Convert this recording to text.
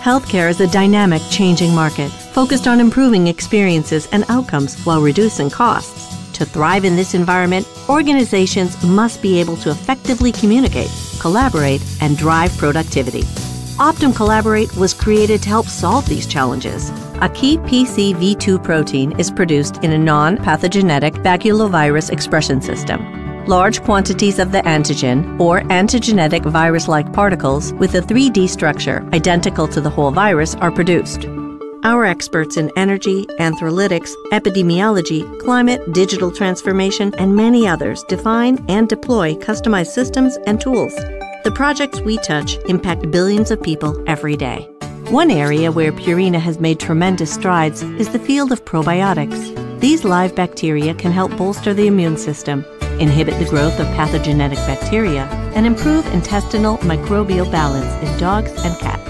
Healthcare is a dynamic, changing market focused on improving experiences and outcomes while reducing costs. To thrive in this environment, organizations must be able to effectively communicate, collaborate, and drive productivity. Optum Collaborate was created to help solve these challenges. A key PCV2 protein is produced in a non-pathogenic baculovirus expression system. Large quantities of the antigen, or antigenic virus-like particles with a 3D structure identical to the whole virus, are produced. Our experts in energy, anthrolytics, epidemiology, climate, digital transformation, and many others define and deploy customized systems and tools. The projects we touch impact billions of people every day. One area where Purina has made tremendous strides is the field of probiotics. These live bacteria can help bolster the immune system, inhibit the growth of pathogenic bacteria, and improve intestinal microbial balance in dogs and cats.